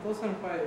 2005,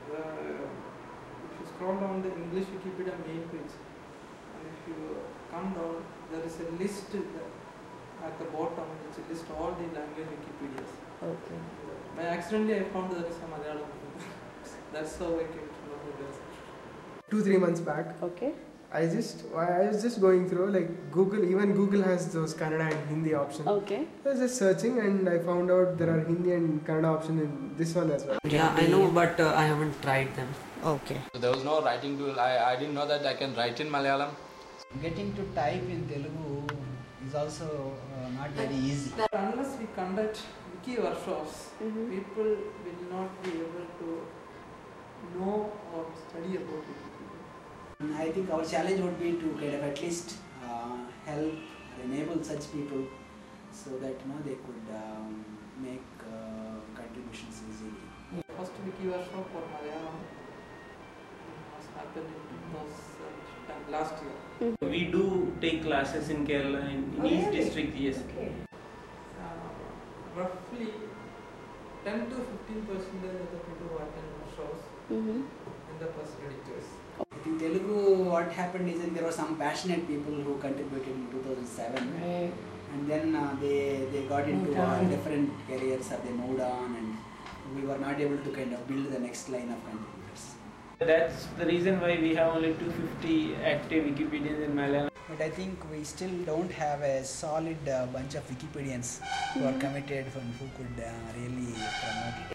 if you scroll down the English Wikipedia main page, and if you come down, there is a list at the bottom which lists all the language Wikipedias. Okay. By accidentally I found there is a Malayalam. That's how I came to know this. 2-3 months back. Okay. I was just going through like Google. Even Google has those Kannada and Hindi options. Okay. I was just searching and I found out there are Hindi and Kannada options in this one as well. Yeah, I know, but I haven't tried them. Okay. So there was no writing tool. I didn't know that I can write in Malayalam. Getting to type in Telugu is also not very easy. Unless we conduct wiki workshops, people will not be able to know or study about it. I think our challenge would be to kind of at least help or enable such people so that they could make contributions easily. First wiki workshop for Malayalam was happened in 2010, last year. We do take classes in Kerala in each district, yes. Okay. Roughly 10 to 15% of the people who attend workshops end up as editors. In Telugu, what happened is that there were some passionate people who contributed in 2007. Right. And then they got into different careers or they moved on, and we were not able to kind of build the next line of contributors. That's the reason why we have only 250 active Wikipedians in Malayalam. But I think we still don't have a solid bunch of Wikipedians who are committed and who could really promote it.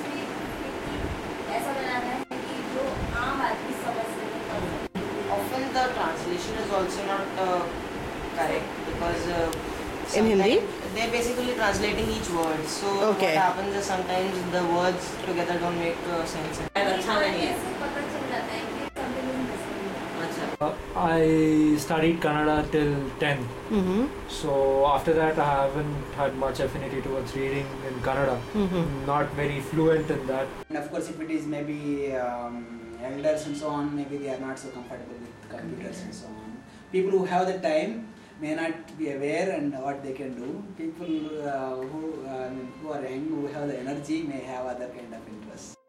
Often the translation is also not correct because in Hindi? they're basically translating each word. So what happens is sometimes the words together don't make sense. I studied Kannada till 10. So after that I haven't had much affinity towards reading in Kannada. Not very fluent in that. And of course, if it is maybe elders and so on, maybe they are not so comfortable with computers and so on. People who have the time may not be aware and what they can do. People who are young, who have the energy, may have other kind of interests.